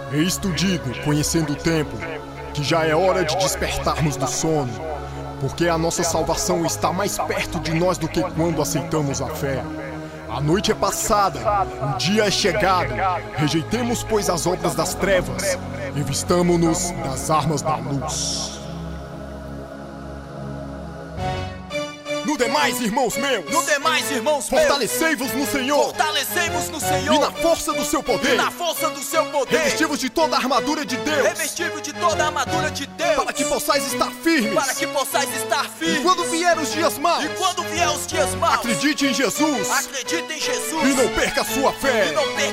Eis tu digo, conhecendo o tempo, que já é hora de despertarmos do sono, porque a nossa salvação está mais perto de nós do que quando aceitamos a fé. A noite é passada, o dia é chegado. Rejeitemos, pois, as obras das trevas, revistamo-nos das armas da luz. No demais, irmãos meus, fortalecei-vos no Senhor, e na força do seu poder, revestivos de toda a armadura de Deus, para que possais estar firmes, e quando vier os dias maus, acredite em Jesus, e não perca sua fé.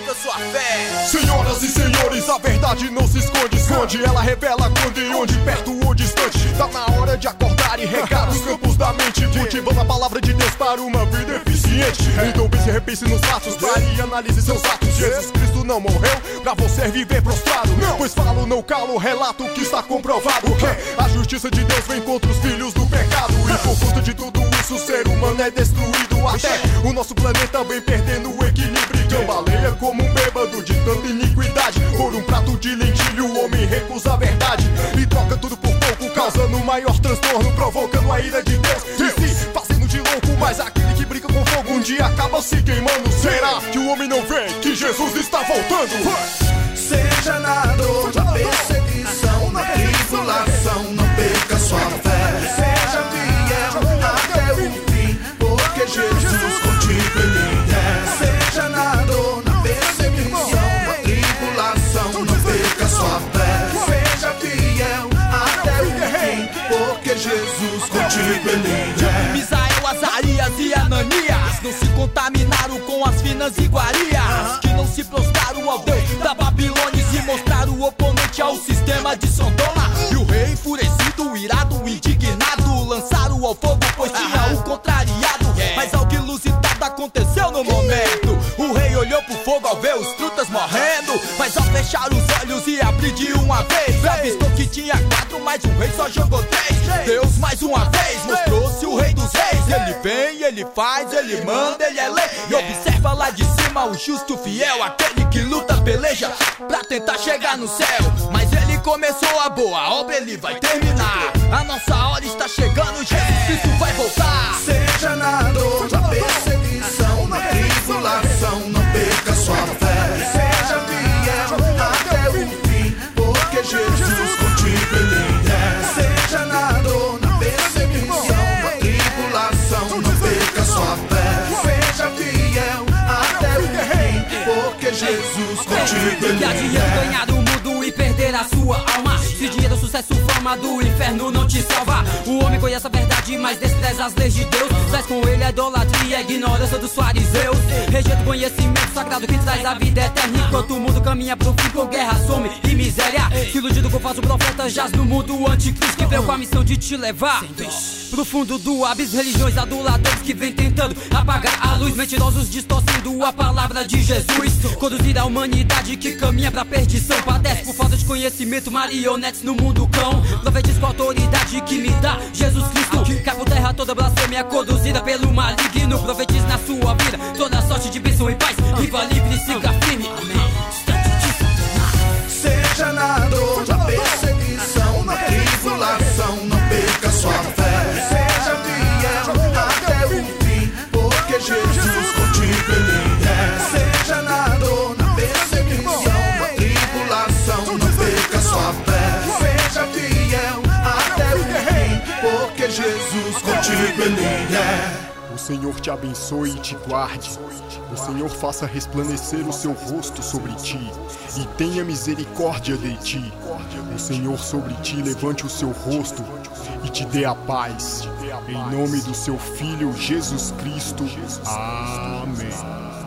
Senhoras e senhores, a verdade não se esconde, ela revela quando e onde, perto ou distante. Tá na hora de acordar e regar os campos da mente, cultivando a palavra de Deus para uma vida eficiente. Então pense e repense nos fatos, pare e analise seus atos. Jesus Cristo não morreu pra você viver prostrado, pois falo, não calo, relato que está comprovado que a justiça de Deus vem contra os filhos do pecado. E por conta de tudo isso o ser humano é destruído, até o nosso planeta vem perdendo o equilíbrio. Cambaleia como um bêbado de tanta iniquidade. Por um prato de lentilha o homem recusa a verdade e troca tudo por pouco, causando maior transtorno, provocando a ira de Deus e se fazendo de louco. Mas aquele que brinca com fogo um dia acaba se queimando. Será que o homem não vê que Jesus está voltando? Seja na dor, na perseguição, na tribulação, não perca sua fé. Seja fiel até o fim, porque Jesus contigo ele é. Seja na dor, na perseguição, na tribulação, não perca sua fé. Seja fiel até o fim, porque Jesus contigo ele é. Misael, Azarias e Ananias não se contaminaram com as finas iguarias, que não se prostraram ao Deus da Babilônia e se mostraram oponente ao sistema de Sodoma. E o rei enfurecido, irado, indignado, lançaram ao fogo, pois tinha o contrariado. Mas algo ilusitado aconteceu no momento. O rei olhou pro fogo ao ver os trutas morrendo, mas ao fechar os olhos e abrir de uma vez, avistou que tinha 4, mas o rei só jogou 3. Deus mais uma vez mostrou-se o rei dos reis. Ele vem, ele faz, ele manda, ele é lei. E observa lá de cima o justo fiel, aquele que luta, peleja pra tentar chegar no céu. Mas ele começou a boa obra, ele vai terminar. A nossa hora está chegando, Jesus Cristo vai voltar. Seja na dor, na perseguição, na tribulação, não perca sua fé. Seja fiel até o fim, porque Jesus contigo ele é. Seja na dor, na perseguição, na tribulação, não perca sua fé. Seja fiel até o fim, porque Jesus contigo ele que adianta é. ganhar o mundo e perder a sua alma, se dinheiro, sucesso, fama do inferno não te salva. O homem conhece a verdade, mas despreza as leis de Deus. Traz com ele a idolatria, a ignorância dos fariseus. Rejeita o conhecimento sagrado que traz a vida eterna, enquanto o mundo caminha pro fim com guerra, some e miséria. Se iludido com falso profeta, jaz no mundo anticristo, que veio com a missão de te levar pro fundo do abismo. Religiões aduladores que vem tentando apagar a luz, mentirosos distorcendo a palavra de Jesus. Conduzir a humanidade que caminha pra perdição, padece por falta de conhecimento, marionetes no mundo cão. Profetizo com a autoridade que me dá Jesus Cristo, cai por terra toda blasfêmia conduzida pelo maligno. Profetizo na sua vida toda sorte de bênção e paz. Viva livre, siga firme, amém. Seja na dor, na perseguição, na tribulação, não perca sua fé. Seja fiel até o fim, porque Jesus contigo ele é. Seja na dor, na perseguição, na tribulação, não perca sua fé. Seja fiel até o fim, porque Jesus contigo ele é. O Senhor te abençoe e te guarde. O Senhor faça resplandecer o seu rosto sobre ti e tenha misericórdia de ti. O Senhor sobre ti levante o seu rosto e te dê a paz. Em nome do seu Filho Jesus Cristo. Amém.